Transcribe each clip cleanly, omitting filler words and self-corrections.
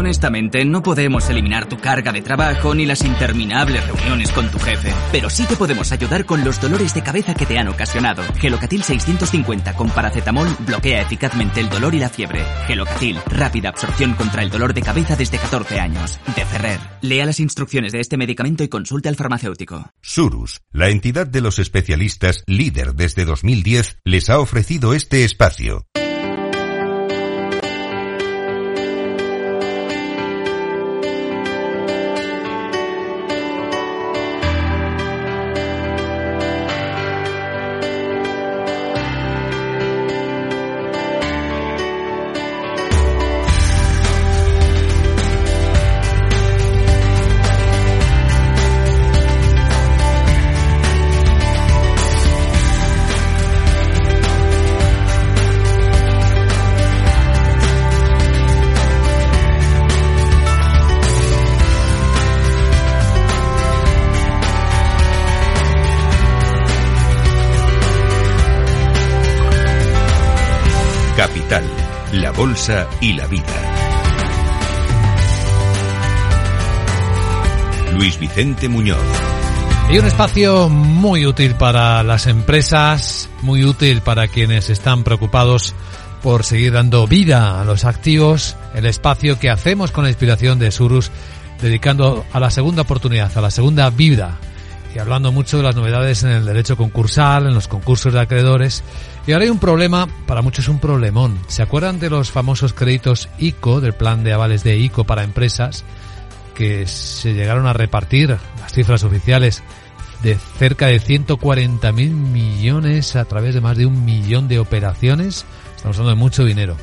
Honestamente, no podemos eliminar tu carga de trabajo ni las interminables reuniones con tu jefe, pero sí te podemos ayudar con los dolores de cabeza que te han ocasionado. Gelocatil 650 con paracetamol bloquea eficazmente el dolor y la fiebre. Gelocatil, rápida absorción contra el dolor de cabeza desde 14 años. De Ferrer. Lea las instrucciones de este medicamento y consulte al farmacéutico. Surus, la entidad de los especialistas líder desde 2010, les ha ofrecido este espacio. Capital, la bolsa y la vida. Luis Vicente Muñoz. Y un espacio muy útil para las empresas, muy útil para quienes están preocupados por seguir dando vida a los activos, el espacio que hacemos con la inspiración de Surus, dedicando a la segunda oportunidad, a la segunda vida, y hablando mucho de las novedades en el derecho concursal, en los concursos de acreedores. Y ahora hay un problema, para muchos un problemón. ¿Se acuerdan de los famosos créditos ICO, del plan de avales de ICO para empresas, que se llegaron a repartir, las cifras oficiales, de cerca de 140.000 millones a través de más de 1 millón de operaciones? Estamos hablando de mucho dinero.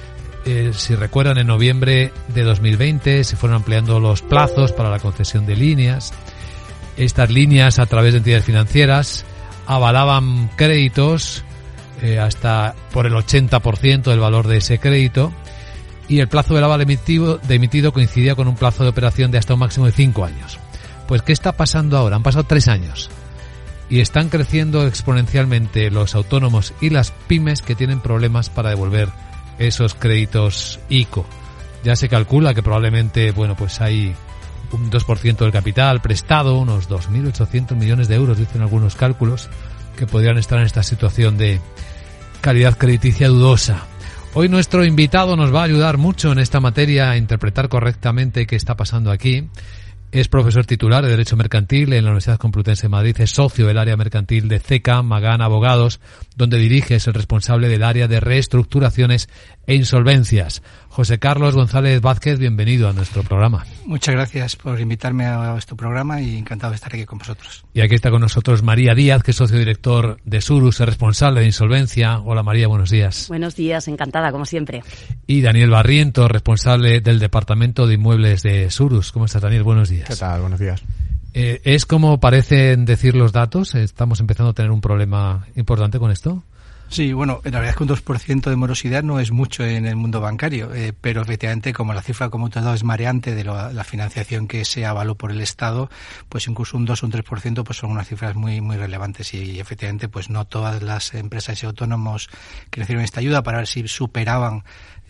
Si recuerdan, en noviembre de 2020 se fueron ampliando los plazos para la concesión de líneas. Estas líneas, a través de entidades financieras, avalaban créditos hasta por el 80% del valor de ese crédito, y el plazo del aval emitido coincidía con un plazo de operación de hasta un máximo de 5 años. Pues, ¿qué está pasando ahora? Han pasado 3 años y están creciendo exponencialmente los autónomos y las pymes que tienen problemas para devolver esos créditos ICO. Ya se calcula que probablemente, pues hay un 2% del capital prestado, unos 2.800 millones de euros, dicen algunos cálculos, que podrían estar en esta situación de calidad crediticia dudosa. Hoy nuestro invitado nos va a ayudar mucho en esta materia a interpretar correctamente qué está pasando aquí. Es profesor titular de Derecho Mercantil en la Universidad Complutense de Madrid, es socio del área mercantil de CECA Magán Abogados, donde dirige, es el responsable del área de reestructuraciones e insolvencias. José Carlos González Vázquez, bienvenido a nuestro programa. Muchas gracias por invitarme a este programa y encantado de estar aquí con vosotros. Y aquí está con nosotros María Díaz, que es socio director de Surus, es responsable de insolvencia. Hola María, buenos días. Buenos días, encantada, como siempre. Y Daniel Barriento, responsable del Departamento de Inmuebles de Surus. ¿Cómo estás, Daniel? Buenos días. ¿Qué tal? Buenos días. ¿Es como parecen decir los datos? ¿Estamos empezando a tener un problema importante con esto? Sí, la verdad es que un 2% de morosidad no es mucho en el mundo bancario, pero efectivamente, como la cifra, como te has dado, es mareante de la financiación que se avaló por el Estado, pues incluso un 2 o un 3% pues son unas cifras muy muy relevantes, y efectivamente pues no todas las empresas y autónomos que recibieron esta ayuda para ver si superaban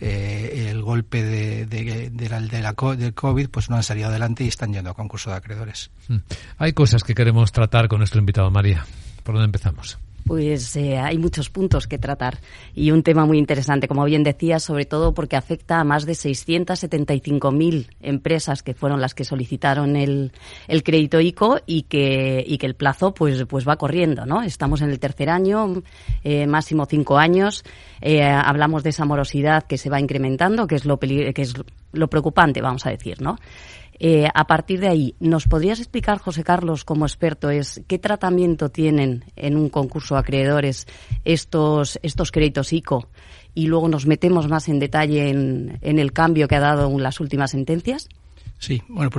el golpe del COVID, pues no han salido adelante y están yendo a concurso de acreedores. Hay cosas que queremos tratar con nuestro invitado, María. ¿Por dónde empezamos? Pues hay muchos puntos que tratar y un tema muy interesante, como bien decía, sobre todo porque afecta a más de 675.000 empresas que fueron las que solicitaron el crédito ICO y que el plazo pues va corriendo, ¿no? Estamos en el tercer año, máximo 5 años. Hablamos de esa morosidad que se va incrementando, que es lo preocupante, vamos a decir, ¿no? A partir de ahí, ¿nos podrías explicar, José Carlos, como experto, qué tratamiento tienen en un concurso de acreedores estos créditos ICO? Y luego nos metemos más en detalle en el cambio que ha dado en las últimas sentencias. Sí, por un lado,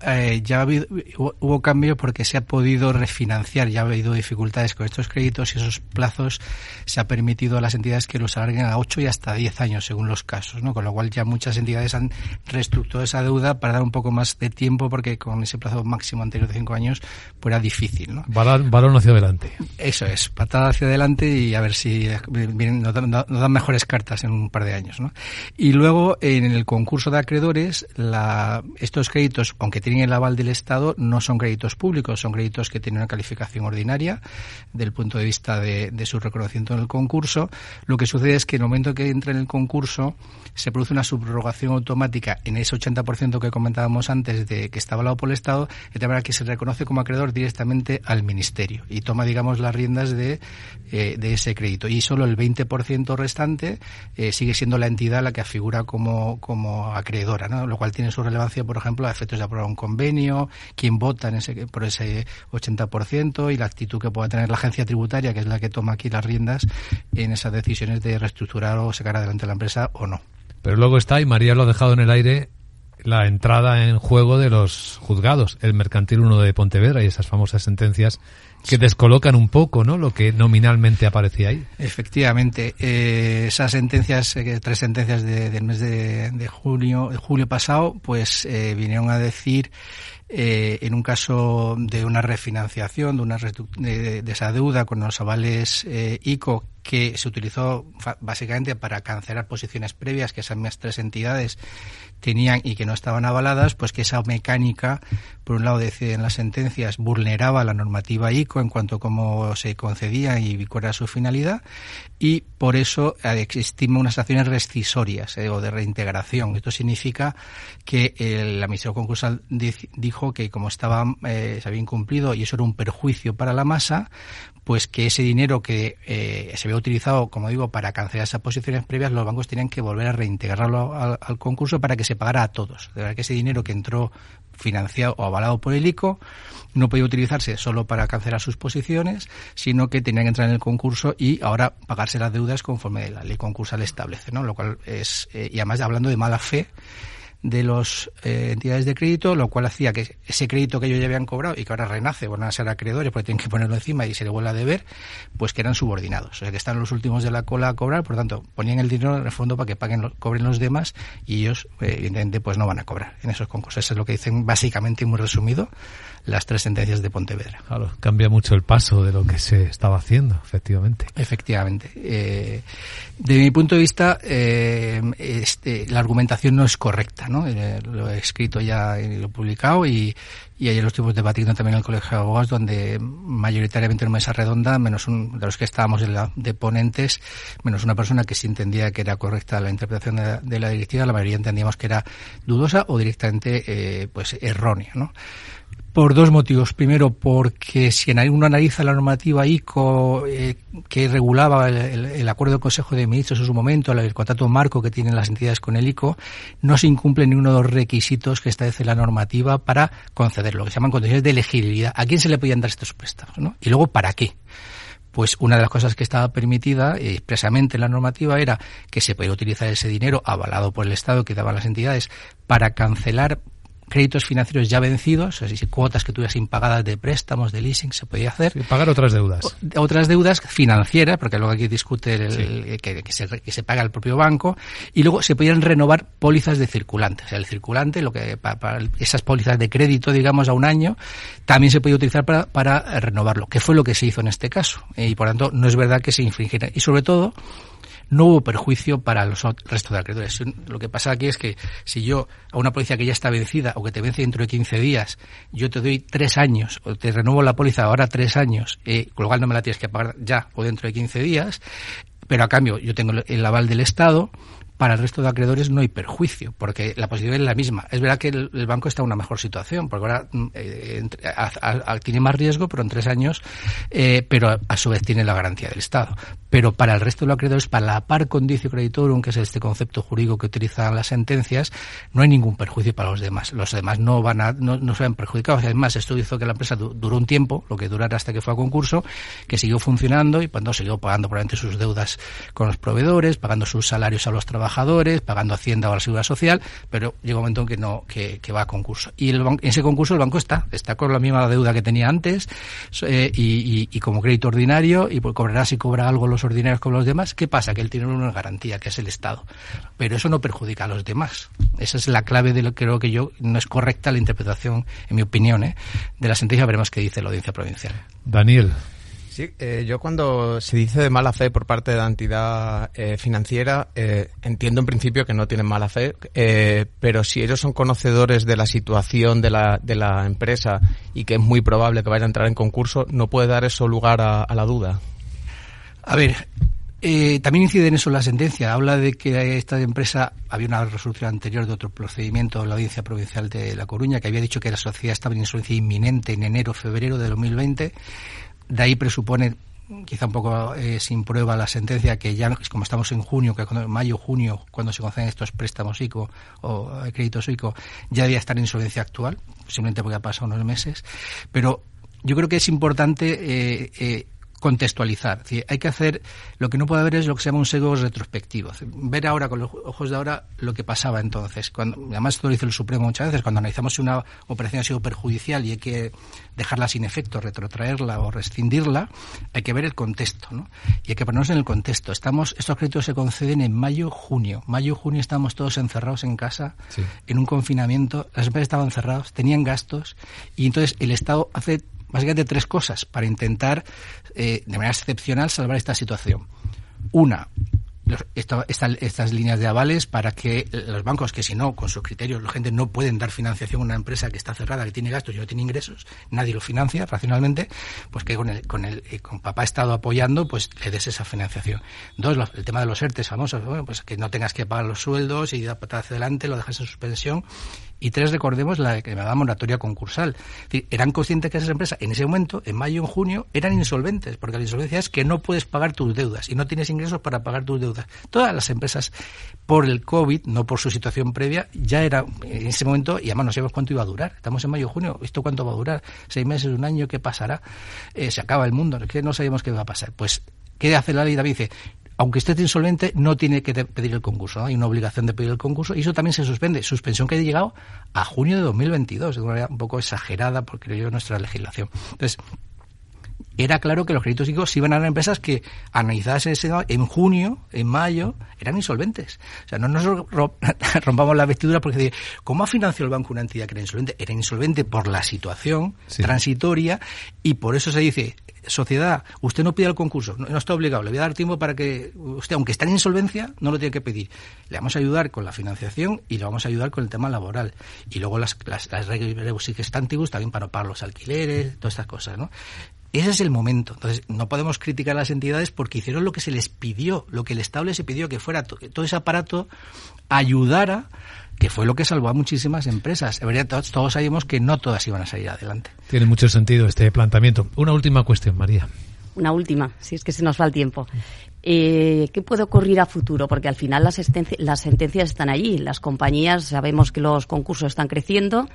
hubo cambio porque se ha podido refinanciar, ya ha habido dificultades con estos créditos y esos plazos se ha permitido a las entidades que los alarguen a 8 y hasta 10 años según los casos, ¿no? Con lo cual ya muchas entidades han reestructurado esa deuda para dar un poco más de tiempo porque con ese plazo máximo anterior de 5 años pues era difícil, ¿no? Balón hacia adelante. Eso es, patada hacia adelante y a ver si nos dan mejores cartas en un par de años, ¿no? Y luego en el concurso de acreedores, estos créditos, aunque tienen el aval del Estado, no son créditos públicos, son créditos que tienen una calificación ordinaria del punto de vista de su reconocimiento en el concurso. Lo que sucede es que en el momento que entra en el concurso se produce una subrogación automática en ese 80% que comentábamos antes de que está avalado por el Estado, de tal manera que se reconoce como acreedor directamente al Ministerio y toma, digamos, las riendas de ese crédito. Y solo el 20% restante sigue siendo la entidad la que figura como acreedora, ¿no? Lo cual tiene su relevancia, por ejemplo, a efectos de aprobar un convenio, quién vota por ese 80% y la actitud que pueda tener la agencia tributaria, que es la que toma aquí las riendas en esas decisiones de reestructurar o sacar adelante la empresa o no. Pero luego está, y María lo ha dejado en el aire, la entrada en juego de los juzgados, el Mercantil 1 de Pontevedra y esas famosas sentencias que descolocan un poco, ¿no?, lo que nominalmente aparecía ahí. Efectivamente, esas sentencias, 3 sentencias del mes de julio pasado, pues vinieron a decir, en un caso de una refinanciación, de esa deuda con los avales ICO, que se utilizó básicamente para cancelar posiciones previas que esas mismas 3 entidades tenían y que no estaban avaladas, pues que esa mecánica, por un lado, deciden las sentencias, vulneraba la normativa ICO en cuanto a cómo se concedía y cuál era su finalidad, y por eso estima unas acciones rescisorias o de reintegración. Esto significa que la Administración Concursal dijo que como se había incumplido y eso era un perjuicio para la masa, pues que ese dinero que se había utilizado, como digo, para cancelar esas posiciones previas, los bancos tenían que volver a reintegrarlo al concurso para que se pagara a todos. De verdad que ese dinero que entró financiado o avalado por el ICO no podía utilizarse solo para cancelar sus posiciones, sino que tenía que entrar en el concurso y ahora pagarse las deudas conforme la ley concursal establece, ¿no? Lo cual es, y además hablando de mala fe de las entidades de crédito, lo cual hacía que ese crédito que ellos ya habían cobrado y que ahora renace, van a ser acreedores porque tienen que ponerlo encima y se le vuelve a deber, pues que eran subordinados, o sea que están los últimos de la cola a cobrar, por lo tanto ponían el dinero en el fondo para que cobren los demás y ellos evidentemente pues no van a cobrar en esos concursos. Eso es lo que dicen básicamente, muy resumido, las 3 sentencias de Pontevedra. Claro, cambia mucho el paso de lo que se estaba haciendo, efectivamente. Efectivamente. De mi punto de vista, la argumentación no es correcta, ¿no? Lo he escrito ya y lo he publicado y ayer lo estuvimos debatiendo también en el Colegio de Abogados, donde mayoritariamente en una mesa redonda, menos de los que estábamos de ponentes, menos una persona que sí entendía que era correcta la interpretación de la directiva, la mayoría entendíamos que era dudosa o directamente pues errónea, ¿no? Por 2 motivos. Primero, porque si uno analiza la normativa ICO que regulaba el acuerdo del Consejo de Ministros en su momento, el contrato marco que tienen las entidades con el ICO, no se incumple ninguno de los requisitos que establece la normativa para conceder lo que se llaman condiciones de elegibilidad. ¿A quién se le podían dar estos préstamos, ¿no? Y luego, ¿para qué? Pues una de las cosas que estaba permitida expresamente en la normativa era que se podía utilizar ese dinero avalado por el Estado que daban las entidades para cancelar créditos financieros ya vencidos, es decir, cuotas que tuvieras impagadas de préstamos, de leasing, se podía hacer. Sí, pagar otras deudas. Otras deudas financieras, porque luego aquí discute que se paga el propio banco, y luego se podían renovar pólizas de circulante. O sea, el circulante, para esas pólizas de crédito, digamos, a un año, también se podía utilizar para renovarlo, que fue lo que se hizo en este caso. Y por tanto, no es verdad que se infringiera. Y sobre todo, no hubo perjuicio para los restos de acreedores. Lo que pasa aquí es que si yo a una póliza que ya está vencida o que te vence dentro de 15 días, yo te doy 3 años o te renuevo la póliza ahora 3 años, con lo cual no me la tienes que pagar ya o dentro de 15 días, pero a cambio yo tengo el aval del Estado, para el resto de acreedores no hay perjuicio, porque la posición es la misma. Es verdad que el banco está en una mejor situación, porque ahora tiene más riesgo, pero en 3 años, pero a su vez tiene la garantía del Estado. Pero para el resto de los acreedores, para la par condicio creditorum, que es este concepto jurídico que utilizan las sentencias, no hay ningún perjuicio para los demás. Los demás no se ven perjudicados. Además, esto hizo que la empresa duró un tiempo, lo que durara hasta que fue a concurso, que siguió funcionando y cuando siguió pagando probablemente sus deudas con los proveedores, pagando sus salarios a los trabajadores, trabajadores, pagando Hacienda o la Seguridad Social, pero llega un momento en que va a concurso. Y en ese concurso el banco está con la misma deuda que tenía antes y como crédito ordinario, y cobrará si cobra algo los ordinarios con los demás. ¿Qué pasa? Que él tiene una garantía, que es el Estado. Pero eso no perjudica a los demás. Esa es la clave de lo que creo que no es correcta la interpretación, en mi opinión, de la sentencia. Veremos qué dice la Audiencia Provincial. Daniel. Sí, yo cuando se dice de mala fe por parte de la entidad financiera, entiendo en principio que no tienen mala fe, pero si ellos son conocedores de la situación de la empresa y que es muy probable que vaya a entrar en concurso, ¿no puede dar eso lugar a la duda? A ver, también incide en eso la sentencia. Habla de que esta empresa, había una resolución anterior de otro procedimiento en la Audiencia Provincial de La Coruña que había dicho que la sociedad estaba en insolvencia inminente en enero-febrero de 2020. De ahí presupone, quizá un poco sin prueba, la sentencia que ya, como estamos en junio, que mayo-junio, cuando se conceden estos préstamos ICO o créditos ICO, ya debía estar en insolvencia actual, simplemente porque ha pasado unos meses. Pero yo creo que es importante contextualizar. Es decir, hay que hacer, lo que no puede haber es lo que se llama un sesgo retrospectivo. Es decir, ver ahora con los ojos de ahora lo que pasaba entonces. Además, esto lo dice el Supremo muchas veces, cuando analizamos si una operación ha sido perjudicial y hay que dejarla sin efecto, retrotraerla o rescindirla, hay que ver el contexto, ¿no? Y hay que ponernos en el contexto. Estos créditos se conceden en mayo-junio. Mayo-junio estábamos todos encerrados en casa, sí, en un confinamiento, las empresas estaban cerradas, tenían gastos, y entonces el Estado hace básicamente tres cosas para intentar, de manera excepcional, salvar esta situación. Una, estas líneas de avales para que los bancos, que si no, con sus criterios, la gente no pueden dar financiación a una empresa que está cerrada, que tiene gastos y no tiene ingresos, nadie lo financia racionalmente, pues que con papá Estado apoyando, pues le des esa financiación. Dos, el tema de los ERTEs famosos, bueno, pues que no tengas que pagar los sueldos y da patada hacia adelante, lo dejas en suspensión. Y tres, recordemos la que me da moratoria concursal. Es decir, eran conscientes que esas empresas en ese momento, en mayo o en junio, eran insolventes, porque la insolvencia es que no puedes pagar tus deudas y no tienes ingresos para pagar tus deudas. Todas las empresas, por el COVID, no por su situación previa, ya era en ese momento, y además no sabemos cuánto iba a durar. Estamos en mayo o junio, ¿esto cuánto va a durar? 6 meses, un año, ¿qué pasará? Se acaba el mundo, es que no sabemos qué va a pasar. Pues, ¿qué hace la ley? David dice, aunque esté insolvente, no tiene que pedir el concurso, ¿no? Hay una obligación de pedir el concurso y eso también se suspende. Suspensión que ha llegado a junio de 2022, de una manera un poco exagerada, porque creo yo, nuestra legislación. Entonces, era claro que los créditos ICO se iban a dar a empresas que, analizadas en junio, en mayo, eran insolventes. O sea, no nos rompamos la vestidura porque, ¿cómo ha financiado el banco una entidad que era insolvente? Era insolvente por la situación transitoria y por eso se dice, sociedad, usted no pida el concurso, no está obligado, le voy a dar tiempo para que usted, aunque está en insolvencia, no lo tiene que pedir. Le vamos a ayudar con la financiación y le vamos a ayudar con el tema laboral. Y luego las reglas antiguas también para pagar los alquileres, todas estas cosas, ¿no? Ese es el momento. Entonces, no podemos criticar a las entidades porque hicieron lo que se les pidió, lo que el Estado les pidió, que fuera todo ese aparato ayudara, que fue lo que salvó a muchísimas empresas. En verdad, todos sabíamos que no todas iban a salir adelante. Tiene mucho sentido este planteamiento. Una última cuestión, María. Una última, si es que se nos va el tiempo. ¿Qué puede ocurrir a futuro? Porque al final las sentencias están allí. Las compañías, sabemos que los concursos están creciendo.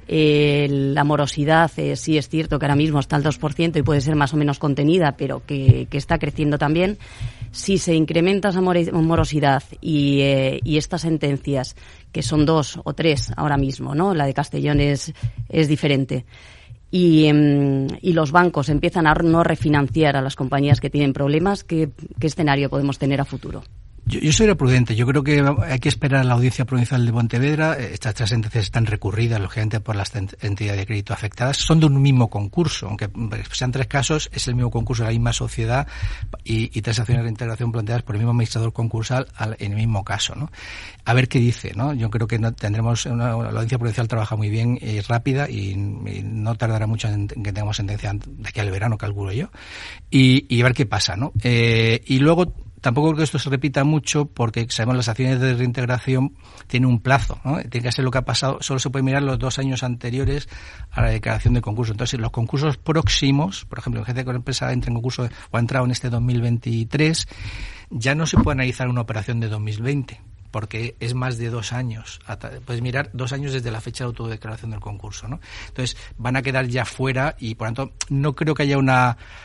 La morosidad, sí es cierto que ahora mismo está al 2% y puede ser más o menos contenida, pero que está creciendo también. Si se incrementa esa morosidad y estas sentencias, que son 2 o 3 ahora mismo, ¿no? La de Castellón es diferente. Y los bancos empiezan a no refinanciar a las compañías que tienen problemas, ¿qué escenario podemos tener a futuro? Yo soy prudente. Yo creo que hay que esperar a la Audiencia Provincial de Pontevedra. Estas 3 sentencias están recurridas, lógicamente, por las entidades de crédito afectadas. Son de un mismo concurso, aunque sean 3 casos, es el mismo concurso de la misma sociedad y 3 acciones de integración planteadas por el mismo administrador concursal en el mismo caso, ¿no? A ver qué dice, ¿no? Yo creo que la Audiencia Provincial trabaja muy bien y rápida y no tardará mucho en que tengamos sentencia de aquí al verano, calculo yo, y a ver qué pasa, ¿no? Y luego, tampoco creo que esto se repita mucho porque sabemos las acciones de reintegración tienen un plazo, ¿no? Tiene que ser lo que ha pasado, solo se puede mirar los 2 años anteriores a la declaración de concurso. Entonces, los concursos próximos, por ejemplo, gente que la empresa entra en concurso o ha entrado en este 2023, ya no se puede analizar una operación de 2020 porque es más de 2 años. Puedes mirar 2 años desde la fecha de autodeclaración del concurso, ¿no? Entonces, van a quedar ya fuera y, por tanto, no creo que haya una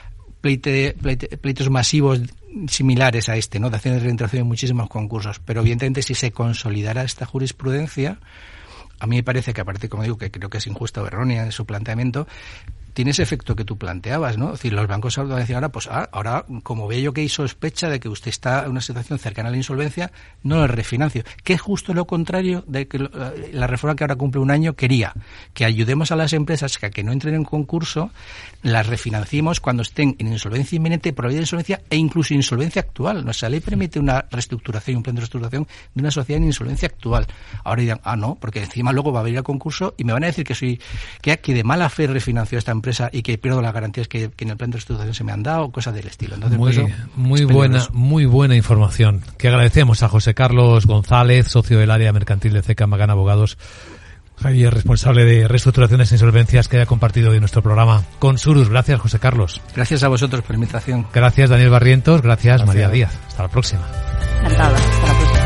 pleitos masivos similares a este, ¿no? De acciones de reintegración en muchísimos concursos. Pero evidentemente si se consolidara esta jurisprudencia, a mí me parece que, aparte, como digo, que creo que es injusta o errónea en su planteamiento, tiene ese efecto que tú planteabas, ¿no? Es decir, los bancos van a decir ahora, pues ahora, como veo yo que hay sospecha de que usted está en una situación cercana a la insolvencia, no lo refinancio. Que es justo lo contrario de que la reforma que ahora cumple un año quería, que ayudemos a las empresas a que no entren en concurso, las refinanciemos cuando estén en insolvencia inminente, probabilidad de insolvencia e incluso insolvencia actual. Nuestra ley permite una reestructuración, un plan de reestructuración de una sociedad en insolvencia actual. Ahora dirán, no, porque encima luego va a venir al concurso y me van a decir que de mala fe refinanció esta empresa y que pierdo las garantías que en el plan de reestructuración se me han dado, cosas del estilo. Entonces, muy buena información, que agradecemos a José Carlos González, socio del área mercantil de CECA Magán Abogados y responsable de reestructuraciones e insolvencias, que haya compartido hoy nuestro programa con Surus. Gracias, José Carlos. Gracias a vosotros por la invitación. Gracias, Daniel Barrientos. Gracias, María Díaz. Hasta la próxima. Encantada. Hasta la próxima.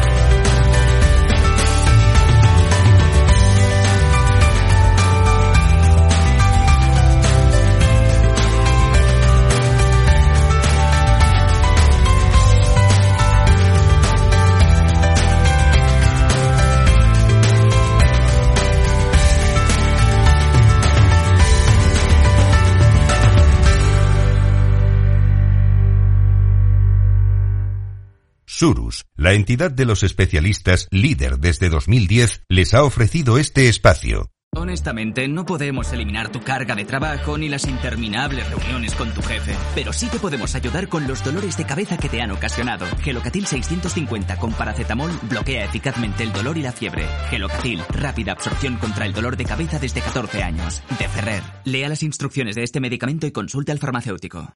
Surus, la entidad de los especialistas líder desde 2010, les ha ofrecido este espacio. Honestamente, no podemos eliminar tu carga de trabajo ni las interminables reuniones con tu jefe, pero sí te podemos ayudar con los dolores de cabeza que te han ocasionado. Gelocatil 650 con paracetamol bloquea eficazmente el dolor y la fiebre. Gelocatil, rápida absorción contra el dolor de cabeza desde 14 años. De Ferrer. Lea las instrucciones de este medicamento y consulte al farmacéutico.